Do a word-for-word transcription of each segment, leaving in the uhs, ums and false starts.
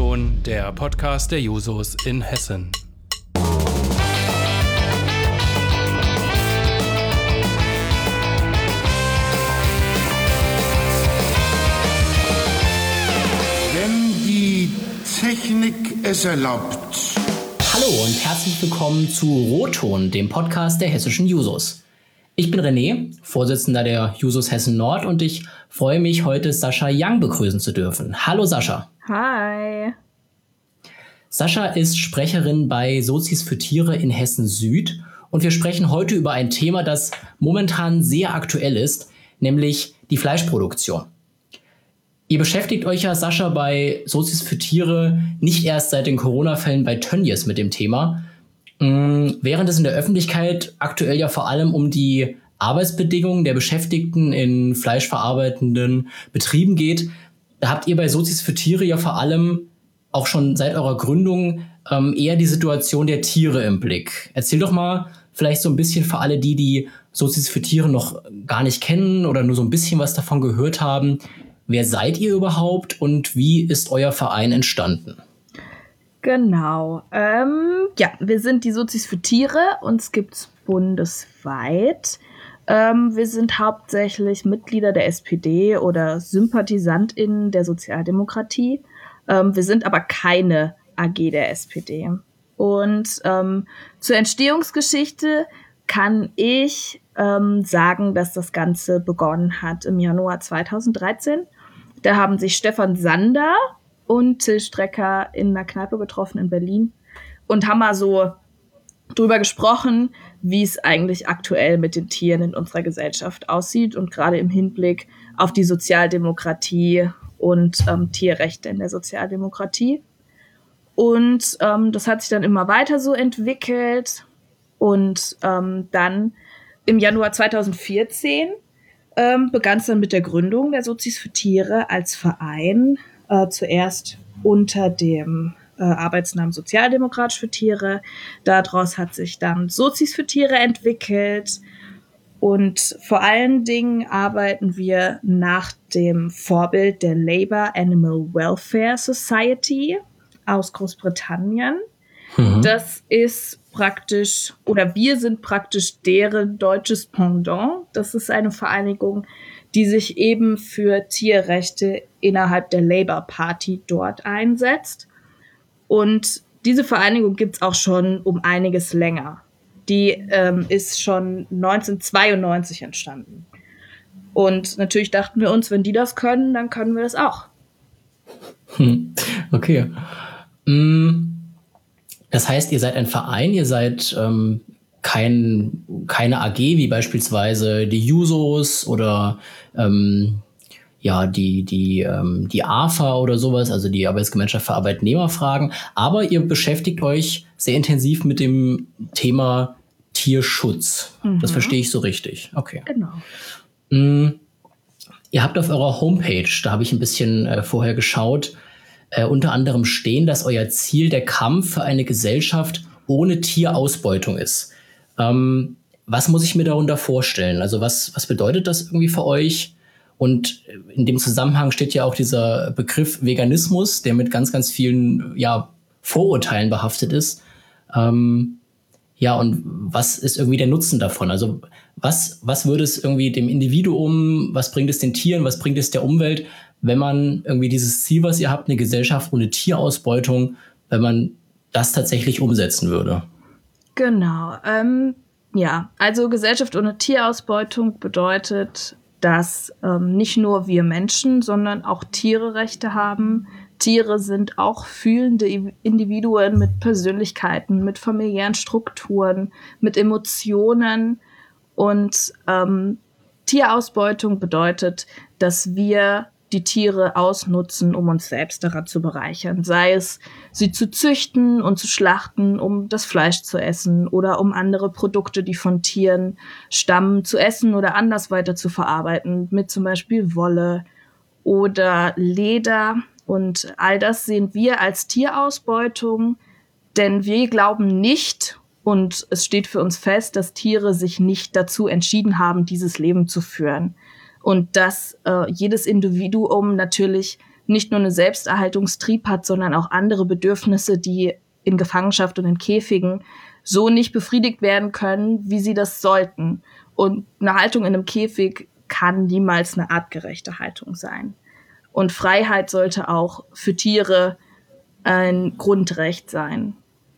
O-Ton, der Podcast der Jusos in Hessen. Wenn die Technik es erlaubt. Hallo und herzlich willkommen zu O-Ton, dem Podcast der hessischen Jusos. Ich bin René, Vorsitzender der Jusos Hessen Nord, und ich freue mich, heute Sascha Young begrüßen zu dürfen. Hallo Sascha. Hi. Sascha ist Sprecherin bei Sozis für Tiere in Hessen Süd und wir sprechen heute über ein Thema, das momentan sehr aktuell ist, nämlich die Fleischproduktion. Ihr beschäftigt euch ja, Sascha, bei Sozis für Tiere nicht erst seit den Corona-Fällen bei Tönnies mit dem Thema, während es in der Öffentlichkeit aktuell ja vor allem um die Arbeitsbedingungen der Beschäftigten in fleischverarbeitenden Betrieben geht. Da habt ihr bei Sozis für Tiere ja vor allem auch schon seit eurer Gründung ähm, eher die Situation der Tiere im Blick. Erzähl doch mal vielleicht so ein bisschen für alle die, die Sozis für Tiere noch gar nicht kennen oder nur so ein bisschen was davon gehört haben. Wer seid ihr überhaupt und wie ist euer Verein entstanden? Genau. Ähm, ja, wir sind die Sozis für Tiere. Uns gibt's bundesweit. Ähm, wir sind hauptsächlich Mitglieder der S P D oder SympathisantInnen der Sozialdemokratie. Ähm, wir sind aber keine A G der S P D. Und ähm, zur Entstehungsgeschichte kann ich ähm, sagen, dass das Ganze begonnen hat im Januar zweitausenddreizehn. Da haben sich Stefan Sander und Till Strecker in einer Kneipe getroffen in Berlin und haben mal so drüber gesprochen, wie es eigentlich aktuell mit den Tieren in unserer Gesellschaft aussieht und gerade im Hinblick auf die Sozialdemokratie und ähm, Tierrechte in der Sozialdemokratie. Und ähm, das hat sich dann immer weiter so entwickelt und ähm, dann im Januar zweitausendvierzehn ähm, begann es dann mit der Gründung der Sozis für Tiere als Verein, äh, zuerst unter dem äh, Arbeitsnamen Sozialdemokratisch für Tiere. Daraus hat sich dann Sozis für Tiere entwickelt und vor allen Dingen arbeiten wir nach dem Vorbild der Labour Animal Welfare Society aus Großbritannien. Mhm. Das ist praktisch, oder wir sind praktisch deren deutsches Pendant. Das ist eine Vereinigung, die sich eben für Tierrechte innerhalb der Labour Party dort einsetzt. Und diese Vereinigung gibt's auch schon um einiges länger. Die ähm, ist schon neunzehnhundertzweiundneunzig entstanden. Und natürlich dachten wir uns, wenn die das können, dann können wir das auch. Hm. Okay. Das heißt, ihr seid ein Verein, ihr seid ähm, kein, keine A G, wie beispielsweise die Jusos oder ähm, ja, die, die, ähm, die A F A oder sowas, also die Arbeitsgemeinschaft für Arbeitnehmerfragen. Aber ihr beschäftigt euch sehr intensiv mit dem Thema Tierschutz. Mhm. Das verstehe ich so richtig. Okay. Genau. Mhm. Ihr habt auf eurer Homepage, da habe ich ein bisschen äh, vorher geschaut, äh, unter anderem stehen, dass euer Ziel der Kampf für eine Gesellschaft ohne Tierausbeutung ist. Ähm, was muss ich mir darunter vorstellen? Also was, was bedeutet das irgendwie für euch? Und in dem Zusammenhang steht ja auch dieser Begriff Veganismus, der mit ganz, ganz vielen ja, Vorurteilen behaftet ist. Ähm, ja, und was ist irgendwie der Nutzen davon? Also was, was würde es irgendwie dem Individuum, was bringt es den Tieren, was bringt es der Umwelt, wenn man irgendwie dieses Ziel, was ihr habt, eine Gesellschaft ohne Tierausbeutung, wenn man das tatsächlich umsetzen würde? Genau. Ähm, ja, also Gesellschaft ohne Tierausbeutung bedeutet, dass ähm, nicht nur wir Menschen, sondern auch Tiere Rechte haben. Tiere sind auch fühlende Individuen mit Persönlichkeiten, mit familiären Strukturen, mit Emotionen. Und ähm, Tierausbeutung bedeutet, dass wir die Tiere ausnutzen, um uns selbst daran zu bereichern. Sei es, sie zu züchten und zu schlachten, um das Fleisch zu essen oder um andere Produkte, die von Tieren stammen, zu essen oder anders weiter zu verarbeiten, mit zum Beispiel Wolle oder Leder. Und all das sehen wir als Tierausbeutung, denn wir glauben nicht, und es steht für uns fest, dass Tiere sich nicht dazu entschieden haben, dieses Leben zu führen. Und dass äh, jedes Individuum natürlich nicht nur einen Selbsterhaltungstrieb hat, sondern auch andere Bedürfnisse, die in Gefangenschaft und in Käfigen so nicht befriedigt werden können, wie sie das sollten. Und eine Haltung in einem Käfig kann niemals eine artgerechte Haltung sein. Und Freiheit sollte auch für Tiere ein Grundrecht sein.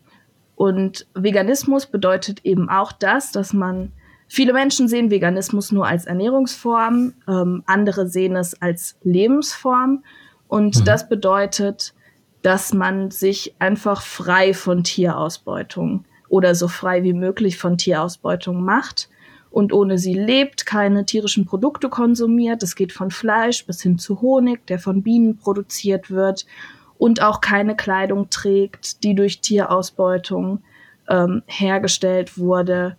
Und Veganismus bedeutet eben auch das, dass man, viele Menschen sehen Veganismus nur als Ernährungsform, ähm, andere sehen es als Lebensform. Und mhm. das bedeutet, dass man sich einfach frei von Tierausbeutung oder so frei wie möglich von Tierausbeutung macht und ohne sie lebt, keine tierischen Produkte konsumiert. Das geht von Fleisch bis hin zu Honig, der von Bienen produziert wird, und auch keine Kleidung trägt, die durch Tierausbeutung ähm, hergestellt wurde.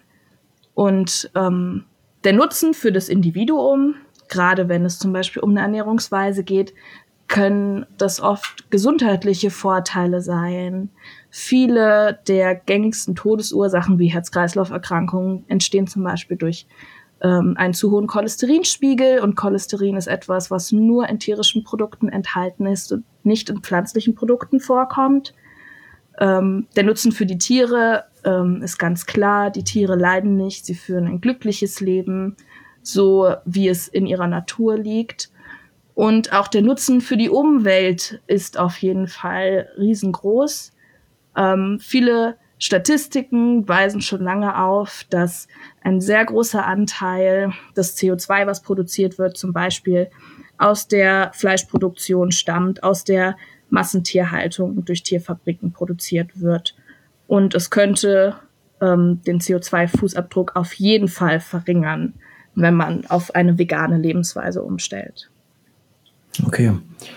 Und ähm, der Nutzen für das Individuum, gerade wenn es zum Beispiel um eine Ernährungsweise geht, können das oft gesundheitliche Vorteile sein. Viele der gängigsten Todesursachen wie Herz-Kreislauf-Erkrankungen entstehen zum Beispiel durch ähm, einen zu hohen Cholesterinspiegel. Und Cholesterin ist etwas, was nur in tierischen Produkten enthalten ist und nicht in pflanzlichen Produkten vorkommt. Ähm, der Nutzen für die Tiere ähm, ist ganz klar. Die Tiere leiden nicht, sie führen ein glückliches Leben, so wie es in ihrer Natur liegt. Und auch der Nutzen für die Umwelt ist auf jeden Fall riesengroß. Ähm, viele Statistiken weisen schon lange auf, dass ein sehr großer Anteil des C O zwei, was produziert wird, zum Beispiel aus der Fleischproduktion stammt, aus der Massentierhaltung durch Tierfabriken produziert wird. Und es könnte ähm, den C O zwei Fußabdruck auf jeden Fall verringern, wenn man auf eine vegane Lebensweise umstellt. Okay.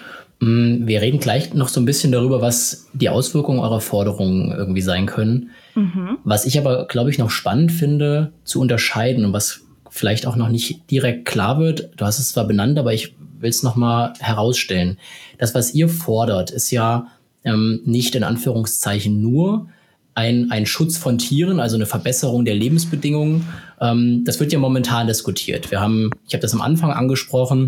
Wir reden gleich noch so ein bisschen darüber, was die Auswirkungen eurer Forderungen irgendwie sein können. Mhm. Was ich aber, glaube ich, noch spannend finde, zu unterscheiden und was vielleicht auch noch nicht direkt klar wird. Du hast es zwar benannt, aber ich will es noch mal herausstellen. Das, was ihr fordert, ist ja ähm, nicht in Anführungszeichen nur ein, ein Schutz von Tieren, also eine Verbesserung der Lebensbedingungen. Ähm, das wird ja momentan diskutiert. Wir haben, ich habe das am Anfang angesprochen,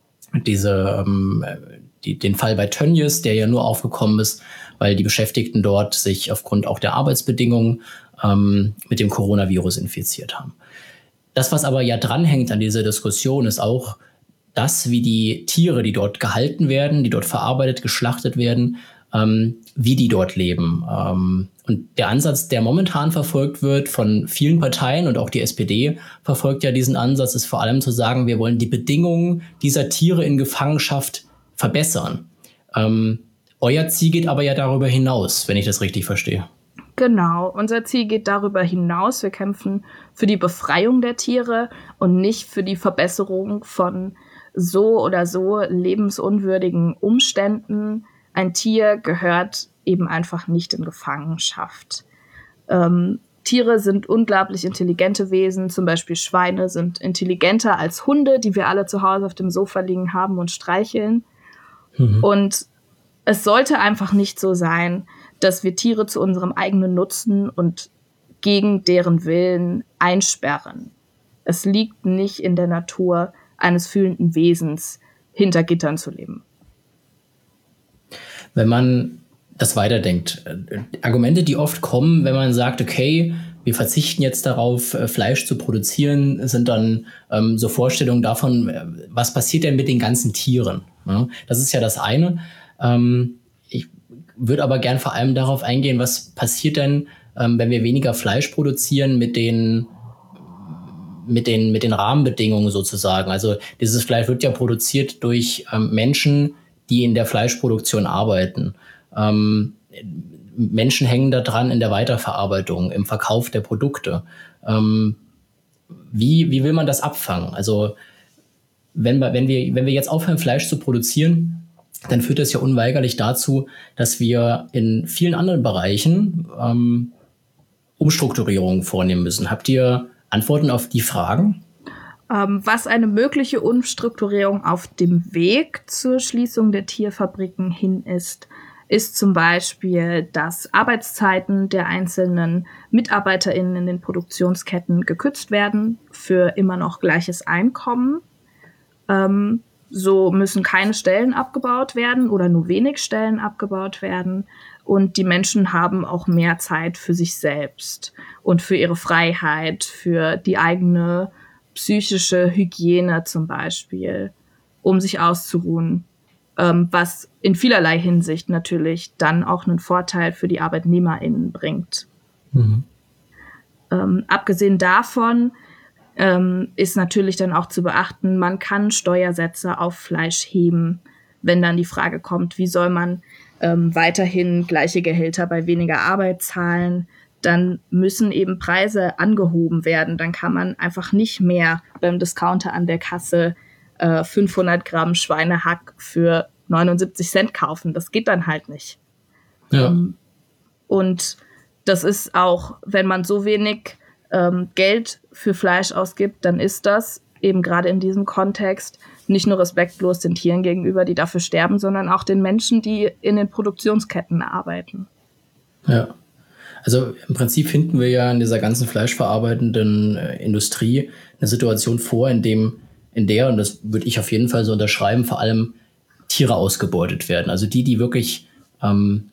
diese ähm, die, den Fall bei Tönnies, der ja nur aufgekommen ist, weil die Beschäftigten dort sich aufgrund auch der Arbeitsbedingungen ähm, mit dem Coronavirus infiziert haben. Das, was aber ja dranhängt an dieser Diskussion, ist auch das, wie die Tiere, die dort gehalten werden, die dort verarbeitet, geschlachtet werden, ähm, wie die dort leben. Ähm, und der Ansatz, der momentan verfolgt wird von vielen Parteien und auch die S P D verfolgt ja diesen Ansatz, ist vor allem zu sagen, wir wollen die Bedingungen dieser Tiere in Gefangenschaft verbessern. Ähm, euer Ziel geht aber ja darüber hinaus, wenn ich das richtig verstehe. Genau, unser Ziel geht darüber hinaus. Wir kämpfen für die Befreiung der Tiere und nicht für die Verbesserung von so oder so lebensunwürdigen Umständen. Ein Tier gehört eben einfach nicht in Gefangenschaft. Ähm, Tiere sind unglaublich intelligente Wesen. Zum Beispiel Schweine sind intelligenter als Hunde, die wir alle zu Hause auf dem Sofa liegen haben und streicheln. Mhm. Und es sollte einfach nicht so sein, dass wir Tiere zu unserem eigenen Nutzen und gegen deren Willen einsperren. Es liegt nicht in der Natur eines fühlenden Wesens, hinter Gittern zu leben. Wenn man das weiterdenkt, Argumente, die oft kommen, wenn man sagt, okay, wir verzichten jetzt darauf, Fleisch zu produzieren, sind dann ähm, so Vorstellungen davon, was passiert denn mit den ganzen Tieren? Ja, das ist ja das eine. Ähm, ich würde aber gern vor allem darauf eingehen, was passiert denn, ähm, wenn wir weniger Fleisch produzieren mit den, mit den, mit den Rahmenbedingungen sozusagen. Also dieses Fleisch wird ja produziert durch ähm, Menschen, die in der Fleischproduktion arbeiten. Ähm, Menschen hängen da dran in der Weiterverarbeitung, im Verkauf der Produkte. Ähm, wie, wie will man das abfangen? Also wenn wir, wenn wir, wenn wir jetzt aufhören, Fleisch zu produzieren, dann führt das ja unweigerlich dazu, dass wir in vielen anderen Bereichen ähm, Umstrukturierungen vornehmen müssen. Habt ihr Antworten auf die Fragen? Ähm, was eine mögliche Umstrukturierung auf dem Weg zur Schließung der Tierfabriken hin ist, ist zum Beispiel, dass Arbeitszeiten der einzelnen MitarbeiterInnen in den Produktionsketten gekürzt werden für immer noch gleiches Einkommen. Ähm, So müssen keine Stellen abgebaut werden oder nur wenig Stellen abgebaut werden. Und die Menschen haben auch mehr Zeit für sich selbst und für ihre Freiheit, für die eigene psychische Hygiene zum Beispiel, um sich auszuruhen. Ähm, was in vielerlei Hinsicht natürlich dann auch einen Vorteil für die ArbeitnehmerInnen bringt. Mhm. Ähm, abgesehen davon ähm, ist natürlich dann auch zu beachten, man kann Steuersätze auf Fleisch heben, wenn dann die Frage kommt, wie soll man ähm, weiterhin gleiche Gehälter bei weniger Arbeit zahlen, dann müssen eben Preise angehoben werden. Dann kann man einfach nicht mehr beim Discounter an der Kasse äh, fünfhundert Gramm Schweinehack für neunundsiebzig Cent kaufen. Das geht dann halt nicht. Ja. Ähm, und das ist auch, wenn man so wenig ähm, Geld für Fleisch ausgibt, dann ist das eben gerade in diesem Kontext nicht nur respektlos den Tieren gegenüber, die dafür sterben, sondern auch den Menschen, die in den Produktionsketten arbeiten. Ja, also im Prinzip finden wir ja in dieser ganzen fleischverarbeitenden äh, Industrie eine Situation vor, in dem, in der, und das würde ich auf jeden Fall so unterschreiben, vor allem Tiere ausgebeutet werden. Also die, die wirklich ähm,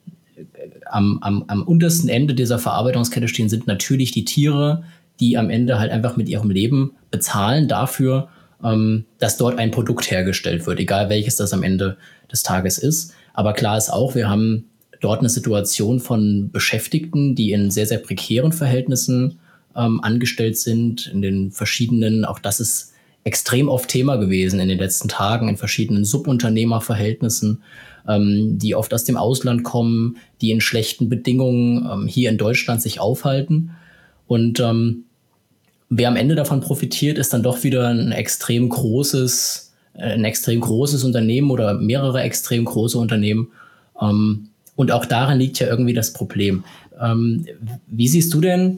am, am, am untersten Ende dieser Verarbeitungskette stehen, sind natürlich die Tiere, die am Ende halt einfach mit ihrem Leben bezahlen dafür, ähm, dass dort ein Produkt hergestellt wird, egal welches das am Ende des Tages ist. Aber klar ist auch, wir haben dort eine Situation von Beschäftigten, die in sehr, sehr prekären Verhältnissen ähm, angestellt sind, in den verschiedenen, auch das ist extrem oft Thema gewesen in den letzten Tagen, in verschiedenen Subunternehmerverhältnissen, ähm, die oft aus dem Ausland kommen, die in schlechten Bedingungen ähm, hier in Deutschland sich aufhalten. Und ähm, wer am Ende davon profitiert, ist dann doch wieder ein extrem großes, äh, ein extrem großes Unternehmen oder mehrere extrem große Unternehmen. Ähm, und auch darin liegt ja irgendwie das Problem. Ähm, wie siehst du denn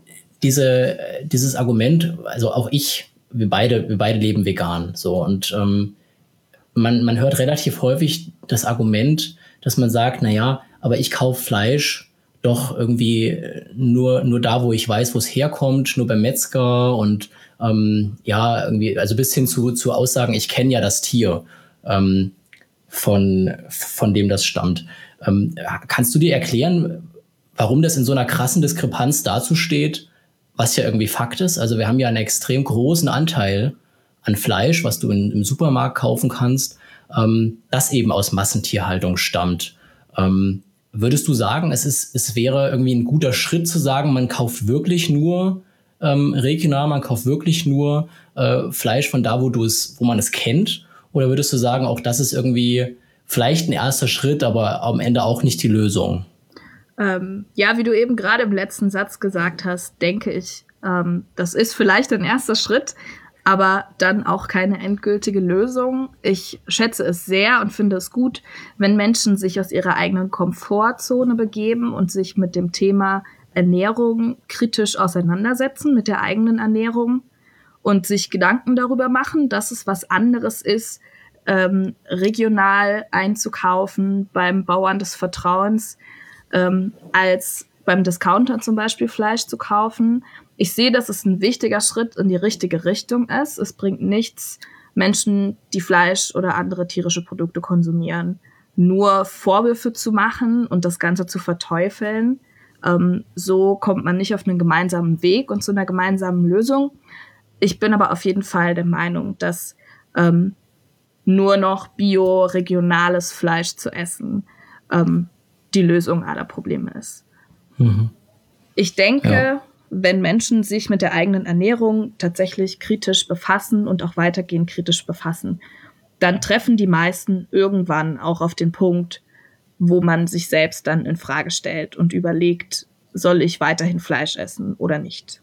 diese, dieses Argument? Also auch ich, wir beide, wir beide leben vegan, so, und ähm, man, man hört relativ häufig das Argument, dass man sagt, na ja, aber ich kaufe Fleisch doch irgendwie nur, nur da, wo ich weiß, wo es herkommt, nur beim Metzger und ähm, ja, irgendwie, also bis hin zu, zu Aussagen, ich kenne ja das Tier, ähm, von, von dem das stammt. Ähm, kannst du dir erklären, warum das in so einer krassen Diskrepanz dazu steht, was ja irgendwie Fakt ist? Also wir haben ja einen extrem großen Anteil an Fleisch, was du in, im Supermarkt kaufen kannst, ähm, das eben aus Massentierhaltung stammt. Ähm, Würdest du sagen, es ist, es wäre irgendwie ein guter Schritt zu sagen, man kauft wirklich nur ähm, regional, man kauft wirklich nur äh, Fleisch von da, wo du es, wo man es kennt? Oder würdest du sagen, auch das ist irgendwie vielleicht ein erster Schritt, aber am Ende auch nicht die Lösung? Ähm, ja, wie du eben gerade im letzten Satz gesagt hast, denke ich, ähm, das ist vielleicht ein erster Schritt, aber dann auch keine endgültige Lösung. Ich schätze es sehr und finde es gut, wenn Menschen sich aus ihrer eigenen Komfortzone begeben und sich mit dem Thema Ernährung kritisch auseinandersetzen, mit der eigenen Ernährung und sich Gedanken darüber machen, dass es was anderes ist, ähm, regional einzukaufen beim Bauern des Vertrauens, ähm, als beim Discounter zum Beispiel Fleisch zu kaufen. Ich sehe, dass es ein wichtiger Schritt in die richtige Richtung ist. Es bringt nichts, Menschen, die Fleisch oder andere tierische Produkte konsumieren, nur Vorwürfe zu machen und das Ganze zu verteufeln. Ähm, so kommt man nicht auf einen gemeinsamen Weg und zu einer gemeinsamen Lösung. Ich bin aber auf jeden Fall der Meinung, dass ähm, nur noch bio-regionales Fleisch zu essen ähm, die Lösung aller Probleme ist. Mhm. Ich denke, ja. wenn Menschen sich mit der eigenen Ernährung tatsächlich kritisch befassen und auch weitergehend kritisch befassen, dann treffen die meisten irgendwann auch auf den Punkt, wo man sich selbst dann in Frage stellt und überlegt, soll ich weiterhin Fleisch essen oder nicht?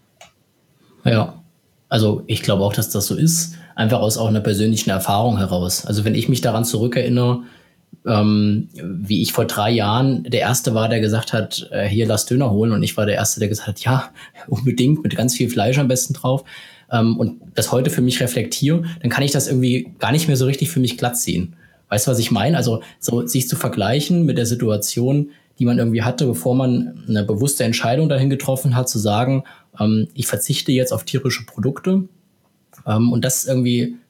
Ja, also ich glaube auch, dass das so ist, einfach aus auch einer persönlichen Erfahrung heraus. Also wenn ich mich daran zurückerinnere, ähm, wie ich vor drei Jahren der Erste war, der gesagt hat, äh, hier, lass Döner holen, und ich war der Erste, der gesagt hat, ja, unbedingt, mit ganz viel Fleisch am besten drauf, ähm, und das heute für mich reflektiere, dann kann ich das irgendwie gar nicht mehr so richtig für mich glatt ziehen. Weißt du, was ich meine? Also so sich zu vergleichen mit der Situation, die man irgendwie hatte, bevor man eine bewusste Entscheidung dahin getroffen hat, zu sagen, ähm, ich verzichte jetzt auf tierische Produkte, ähm, und das irgendwie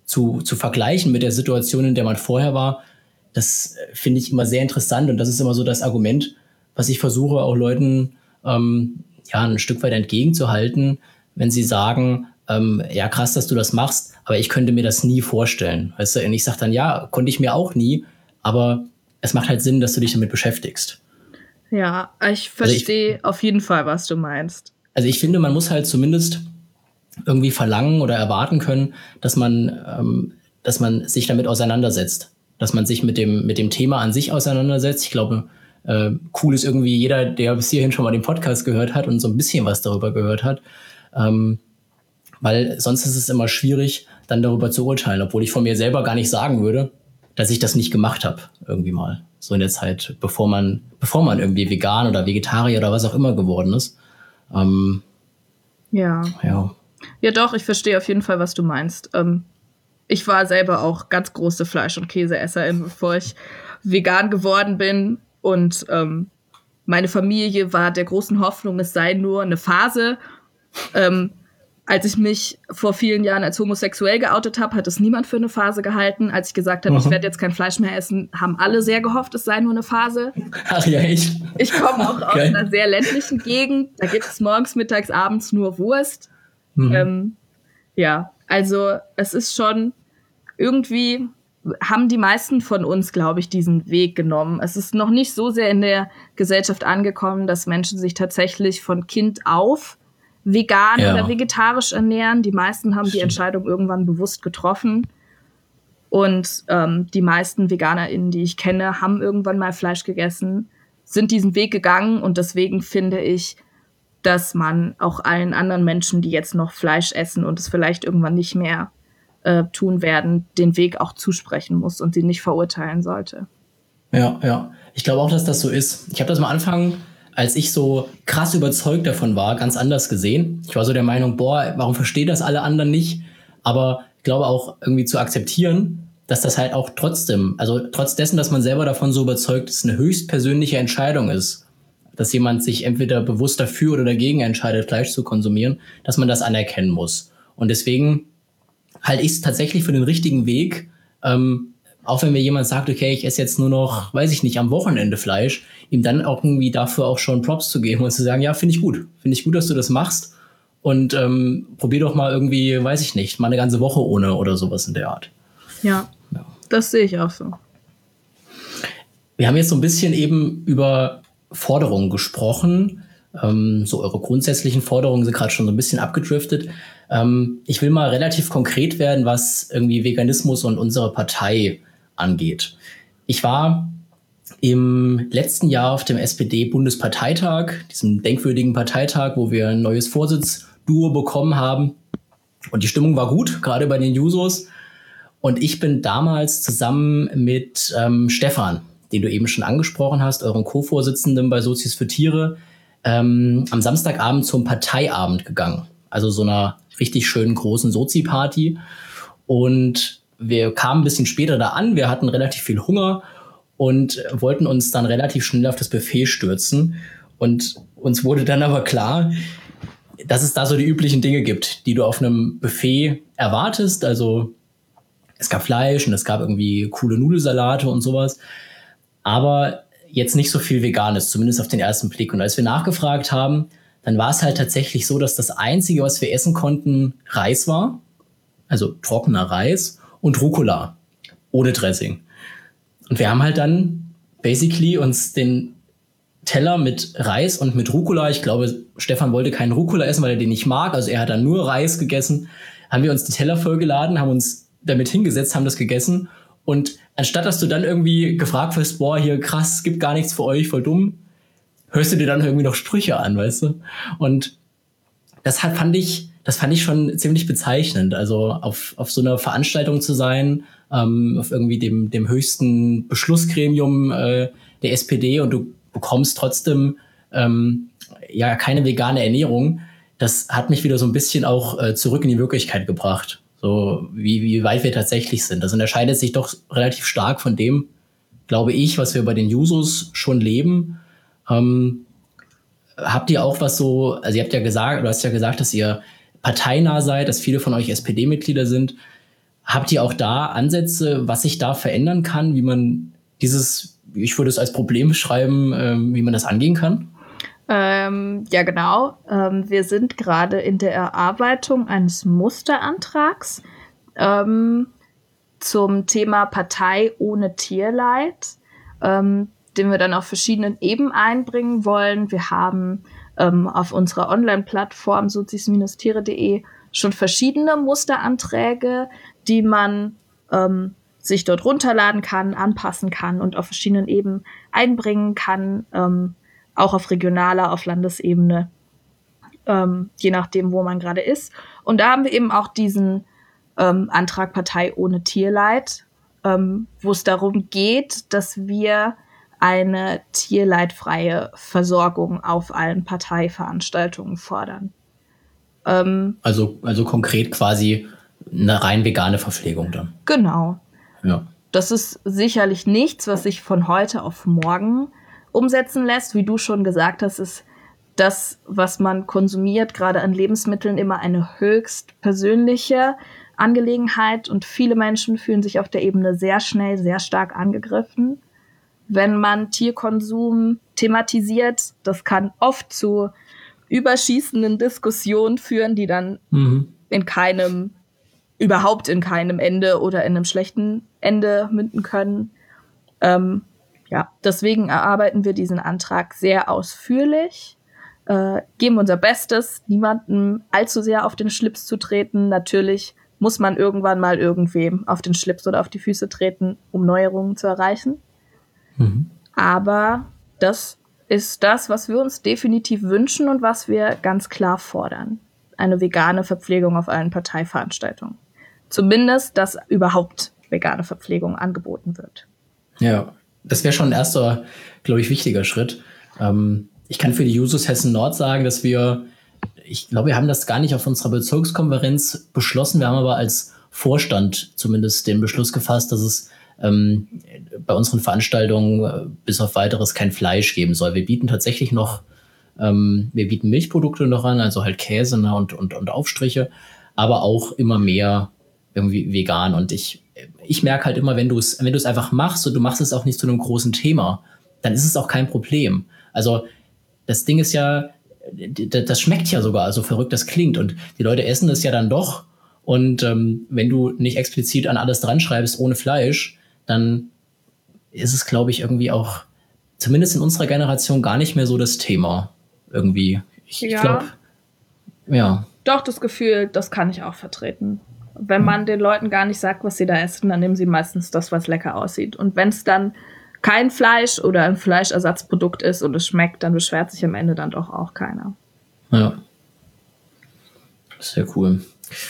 zu, zu vergleichen mit der Situation, in der man vorher war, das finde ich immer sehr interessant. Und das ist immer so das Argument, was ich versuche, auch Leuten ähm, ja, ein Stück weit entgegenzuhalten, wenn sie sagen, ähm, ja krass, dass du das machst, aber ich könnte mir das nie vorstellen. Weißt du? Und ich sage dann, ja, konnte ich mir auch nie, aber es macht halt Sinn, dass du dich damit beschäftigst. Ja, ich verstehe also auf jeden Fall, was du meinst. Also ich finde, man muss halt zumindest irgendwie verlangen oder erwarten können, dass man, ähm, dass man sich damit auseinandersetzt. Dass man sich mit dem, mit dem Thema an sich auseinandersetzt. Ich glaube, äh, cool ist irgendwie jeder, der bis hierhin schon mal den Podcast gehört hat und so ein bisschen was darüber gehört hat. Ähm, weil sonst ist es immer schwierig, dann darüber zu urteilen, obwohl ich von mir selber gar nicht sagen würde, dass ich das nicht gemacht habe, irgendwie mal. So in der Zeit, bevor man, bevor man irgendwie vegan oder Vegetarier oder was auch immer geworden ist. Ähm, ja. ja. Ja, doch, ich verstehe auf jeden Fall, was du meinst. Ähm, ich war selber auch ganz große Fleisch- und Käseesserin, bevor ich vegan geworden bin. Und ähm, meine Familie war der großen Hoffnung, es sei nur eine Phase. Ähm, als ich mich vor vielen Jahren als homosexuell geoutet habe, hat es niemand für eine Phase gehalten. Als ich gesagt habe, mhm. ich werde jetzt kein Fleisch mehr essen, haben alle sehr gehofft, es sei nur eine Phase. Ach ja, echt? Ich komme auch aus einer sehr ländlichen Gegend. Da gibt es morgens, mittags, abends nur Wurst. Mhm. Ähm, ja, also es ist schon irgendwie, haben die meisten von uns, glaube ich, diesen Weg genommen. Es ist noch nicht so sehr in der Gesellschaft angekommen, dass Menschen sich tatsächlich von Kind auf vegan ja. oder vegetarisch ernähren. Die meisten haben Stimmt. die Entscheidung irgendwann bewusst getroffen. Und ähm, die meisten VeganerInnen, die ich kenne, haben irgendwann mal Fleisch gegessen, sind diesen Weg gegangen. Und deswegen finde ich, dass man auch allen anderen Menschen, die jetzt noch Fleisch essen und es vielleicht irgendwann nicht mehr äh, tun werden, den Weg auch zusprechen muss und sie nicht verurteilen sollte. Ja, ja. Ich glaube auch, dass das so ist. Ich habe das am Anfang, als ich so krass überzeugt davon war, ganz anders gesehen. Ich war so der Meinung, boah, warum verstehen das alle anderen nicht? Aber ich glaube auch irgendwie zu akzeptieren, dass das halt auch trotzdem, also trotz dessen, dass man selber davon so überzeugt ist, eine höchst persönliche Entscheidung ist, dass jemand sich entweder bewusst dafür oder dagegen entscheidet, Fleisch zu konsumieren, dass man das anerkennen muss. Und deswegen halte ich es tatsächlich für den richtigen Weg, ähm, auch wenn mir jemand sagt, okay, ich esse jetzt nur noch, weiß ich nicht, am Wochenende Fleisch, ihm dann auch irgendwie dafür auch schon Props zu geben und zu sagen, ja, finde ich gut. Finde ich gut, dass du das machst. Und ähm, probier doch mal irgendwie, weiß ich nicht, mal eine ganze Woche ohne oder sowas in der Art. Ja, ja. Das sehe ich auch so. Wir haben jetzt so ein bisschen eben über Forderungen gesprochen. Ähm, so eure grundsätzlichen Forderungen sind gerade schon so ein bisschen abgedriftet. Ähm, ich will mal relativ konkret werden, was irgendwie Veganismus und unsere Partei angeht. Ich war im letzten Jahr auf dem S P D-Bundesparteitag, diesem denkwürdigen Parteitag, wo wir ein neues Vorsitzduo bekommen haben. Und die Stimmung war gut, gerade bei den Jusos. Und ich bin damals zusammen mit ähm, Stefan, den du eben schon angesprochen hast, euren Co-Vorsitzenden bei Sozis für Tiere, ähm, am Samstagabend zum Parteiabend gegangen. Also so einer richtig schönen großen Sozi-Party. Und wir kamen ein bisschen später da an. Wir hatten relativ viel Hunger und wollten uns dann relativ schnell auf das Buffet stürzen. Und uns wurde dann aber klar, dass es da so die üblichen Dinge gibt, die du auf einem Buffet erwartest. Also es gab Fleisch und es gab irgendwie coole Nudelsalate und sowas. Aber jetzt nicht so viel Veganes, zumindest auf den ersten Blick. Und als wir nachgefragt haben, dann war es halt tatsächlich so, dass das Einzige, was wir essen konnten, Reis war. Also trockener Reis und Rucola. Ohne Dressing. Und wir haben halt dann basically uns den Teller mit Reis und mit Rucola, ich glaube, Stefan wollte keinen Rucola essen, weil er den nicht mag, also er hat dann nur Reis gegessen, haben wir uns die Teller vollgeladen, haben uns damit hingesetzt, haben das gegessen und anstatt, dass du dann irgendwie gefragt wirst, boah, hier krass, gibt gar nichts für euch, voll dumm, hörst du dir dann irgendwie noch Sprüche an, weißt du? Und das hat, fand ich, das fand ich schon ziemlich bezeichnend, also auf, auf so einer Veranstaltung zu sein, ähm, auf irgendwie dem, dem höchsten Beschlussgremium äh, der S P D und du bekommst trotzdem ähm, ja keine vegane Ernährung. Das hat mich wieder so ein bisschen auch äh, zurück in die Wirklichkeit gebracht, so wie, wie weit wir tatsächlich sind. Das unterscheidet sich doch relativ stark von dem, glaube ich, was wir bei den Jusos schon leben. Ähm, habt ihr auch was so, also ihr habt ja gesagt, du hast ja gesagt, dass ihr parteinah seid, dass viele von euch S P D-Mitglieder sind. Habt ihr auch da Ansätze, was sich da verändern kann, wie man dieses, ich würde es als Problem beschreiben, ähm, wie man das angehen kann? Ähm, ja, genau. Ähm, wir sind gerade in der Erarbeitung eines Musterantrags ähm, zum Thema Partei ohne Tierleid, ähm, den wir dann auf verschiedenen Ebenen einbringen wollen. Wir haben ähm, auf unserer Online-Plattform sozis Tiere punkt de schon verschiedene Musteranträge, die man ähm, sich dort runterladen kann, anpassen kann und auf verschiedenen Ebenen einbringen kann, ähm, auch auf regionaler, auf Landesebene, ähm, je nachdem, wo man gerade ist. Und da haben wir eben auch diesen ähm, Antrag Partei ohne Tierleid, ähm, wo es darum geht, dass wir eine tierleidfreie Versorgung auf allen Parteiveranstaltungen fordern. Ähm, also, also konkret quasi eine rein vegane Verpflegung dann. Genau. Ja. Das ist sicherlich nichts, was sich von heute auf morgen umsetzen lässt. Wie du schon gesagt hast, ist das, was man konsumiert, gerade an Lebensmitteln, immer eine höchst persönliche Angelegenheit. Und viele Menschen fühlen sich auf der Ebene sehr schnell, sehr stark angegriffen, wenn man Tierkonsum thematisiert. Das kann oft zu überschießenden Diskussionen führen, die dann mhm. in keinem, überhaupt in keinem Ende oder in einem schlechten Ende münden können. Ähm, ja, deswegen erarbeiten wir diesen Antrag sehr ausführlich, äh, geben unser Bestes, niemandem allzu sehr auf den Schlips zu treten. Natürlich muss man irgendwann mal irgendwem auf den Schlips oder auf die Füße treten, um Neuerungen zu erreichen. Mhm. Aber das ist das, was wir uns definitiv wünschen und was wir ganz klar fordern. Eine vegane Verpflegung auf allen Parteiveranstaltungen. Zumindest, dass überhaupt vegane Verpflegung angeboten wird. Ja, das wäre schon ein erster, glaube ich, wichtiger Schritt. Ähm, ich kann für die Jusos Hessen Nord sagen, dass wir, ich glaube, wir haben das gar nicht auf unserer Bezirkskonferenz beschlossen. Wir haben aber als Vorstand zumindest den Beschluss gefasst, dass es ähm, bei unseren Veranstaltungen äh, bis auf weiteres kein Fleisch geben soll. Wir bieten tatsächlich noch, ähm, wir bieten Milchprodukte noch an, also halt Käse, ne, und, und, und Aufstriche, aber auch immer mehr irgendwie vegan. Und ich, ich merke halt immer, wenn du es, wenn du es einfach machst und du machst es auch nicht zu einem großen Thema, dann ist es auch kein Problem. Also das Ding ist ja, das schmeckt ja sogar, so verrückt das klingt. Und die Leute essen es ja dann doch. Und ähm, wenn du nicht explizit an alles dran schreibst ohne Fleisch, dann ist es, glaube ich, irgendwie auch, zumindest in unserer Generation, gar nicht mehr so das Thema. Irgendwie. Ich, ja. ich glaube, ja. Doch, das Gefühl, das kann ich auch vertreten. Wenn man den Leuten gar nicht sagt, was sie da essen, dann nehmen sie meistens das, was lecker aussieht. Und wenn es dann kein Fleisch oder ein Fleischersatzprodukt ist und es schmeckt, dann beschwert sich am Ende dann doch auch keiner. Ja. Sehr cool.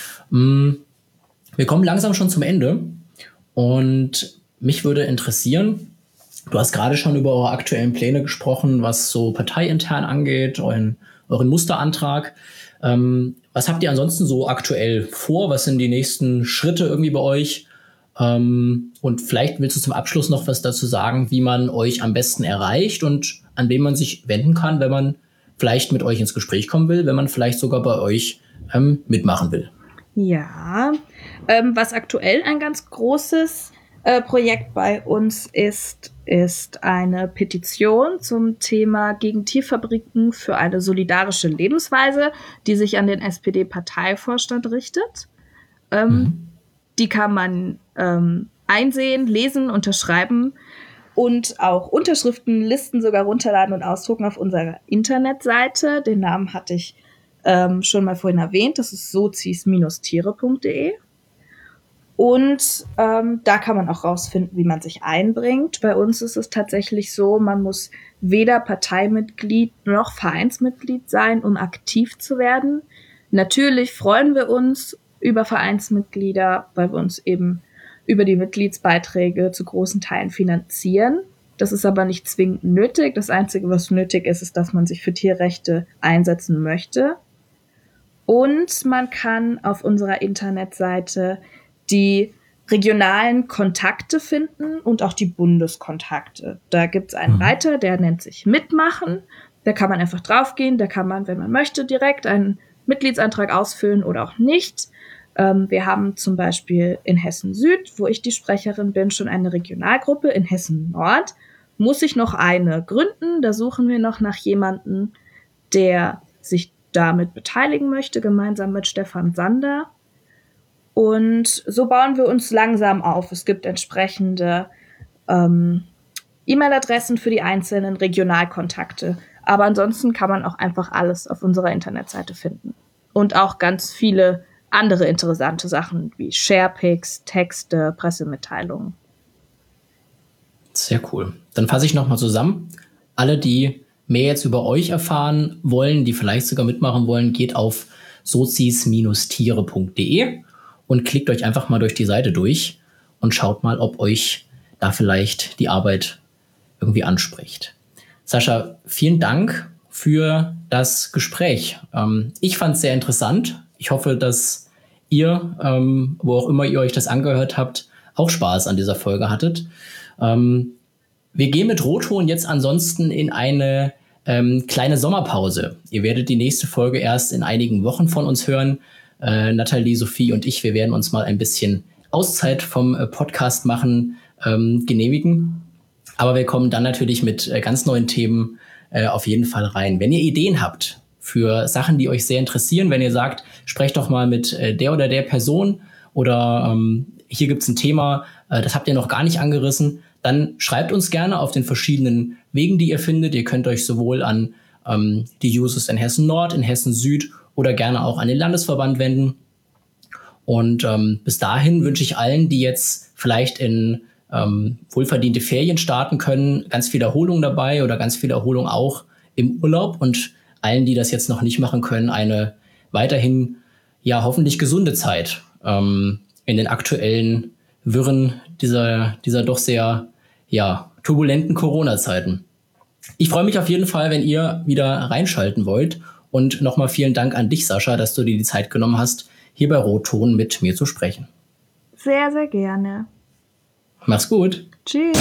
Wir kommen langsam schon zum Ende. Und mich würde interessieren, du hast gerade schon über eure aktuellen Pläne gesprochen, was so parteiintern angeht, euren, euren Musterantrag. Ähm, was habt ihr ansonsten so aktuell vor? Was sind die nächsten Schritte irgendwie bei euch? Ähm, und vielleicht willst du zum Abschluss noch was dazu sagen, wie man euch am besten erreicht und an wen man sich wenden kann, wenn man vielleicht mit euch ins Gespräch kommen will, wenn man vielleicht sogar bei euch ähm, mitmachen will. Ja, ähm, was aktuell ein ganz großes äh, Projekt bei uns ist, ist eine Petition zum Thema gegen Tierfabriken für eine solidarische Lebensweise, die sich an den S P D-Parteivorstand richtet. Ähm, mhm. Die kann man ähm, einsehen, lesen, unterschreiben und auch Unterschriftenlisten sogar runterladen und ausdrucken auf unserer Internetseite. Den Namen hatte ich ähm, schon mal vorhin erwähnt. Das ist sozis Tiere punkt de. Und ähm, da kann man auch rausfinden, wie man sich einbringt. Bei uns ist es tatsächlich so, man muss weder Parteimitglied noch Vereinsmitglied sein, um aktiv zu werden. Natürlich freuen wir uns über Vereinsmitglieder, weil wir uns eben über die Mitgliedsbeiträge zu großen Teilen finanzieren. Das ist aber nicht zwingend nötig. Das Einzige, was nötig ist, ist, dass man sich für Tierrechte einsetzen möchte. Und man kann auf unserer Internetseite die regionalen Kontakte finden und auch die Bundeskontakte. Da gibt es einen Reiter, der nennt sich Mitmachen. Da kann man einfach draufgehen. Da kann man, wenn man möchte, direkt einen Mitgliedsantrag ausfüllen oder auch nicht. Ähm, wir haben zum Beispiel in Hessen Süd, wo ich die Sprecherin bin, schon eine Regionalgruppe. In Hessen Nord muss ich noch eine gründen. Da suchen wir noch nach jemandem, der sich damit beteiligen möchte, gemeinsam mit Stefan Sander. Und so bauen wir uns langsam auf. Es gibt entsprechende ähm, E-Mail-Adressen für die einzelnen Regionalkontakte. Aber ansonsten kann man auch einfach alles auf unserer Internetseite finden. Und auch ganz viele andere interessante Sachen wie Sharepics, Texte, Pressemitteilungen. Sehr cool. Dann fasse ich nochmal zusammen. Alle, die mehr jetzt über euch erfahren wollen, die vielleicht sogar mitmachen wollen, geht auf sozis Tiere punkt de und klickt euch einfach mal durch die Seite durch und schaut mal, ob euch da vielleicht die Arbeit irgendwie anspricht. Sascha, vielen Dank für das Gespräch. Ähm, ich fand es sehr interessant. Ich hoffe, dass ihr, ähm, wo auch immer ihr euch das angehört habt, auch Spaß an dieser Folge hattet. Ähm, wir gehen mit Rotton jetzt ansonsten in eine ähm, kleine Sommerpause. Ihr werdet die nächste Folge erst in einigen Wochen von uns hören. Äh, Nathalie, Sophie und ich, wir werden uns mal ein bisschen Auszeit vom äh, Podcast machen, ähm, genehmigen. Aber wir kommen dann natürlich mit äh, ganz neuen Themen äh, auf jeden Fall rein. Wenn ihr Ideen habt für Sachen, die euch sehr interessieren, wenn ihr sagt, sprecht doch mal mit äh, der oder der Person oder ähm, hier gibt's ein Thema, äh, das habt ihr noch gar nicht angerissen, dann schreibt uns gerne auf den verschiedenen Wegen, die ihr findet. Ihr könnt euch sowohl an ähm, die Jusos in Hessen Nord, in Hessen Süd oder gerne auch an den Landesverband wenden. Und ähm, bis dahin wünsche ich allen, die jetzt vielleicht in ähm, wohlverdiente Ferien starten können, ganz viel Erholung dabei oder ganz viel Erholung auch im Urlaub und allen, die das jetzt noch nicht machen können, eine weiterhin ja hoffentlich gesunde Zeit ähm, in den aktuellen Wirren dieser, dieser doch sehr ja, turbulenten Corona-Zeiten. Ich freue mich auf jeden Fall, wenn ihr wieder reinschalten wollt. Und nochmal vielen Dank an dich, Sascha, dass du dir die Zeit genommen hast, hier bei Rotton mit mir zu sprechen. Sehr, sehr gerne. Mach's gut. Tschüss.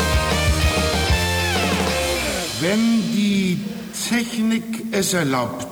Wenn die Technik es erlaubt,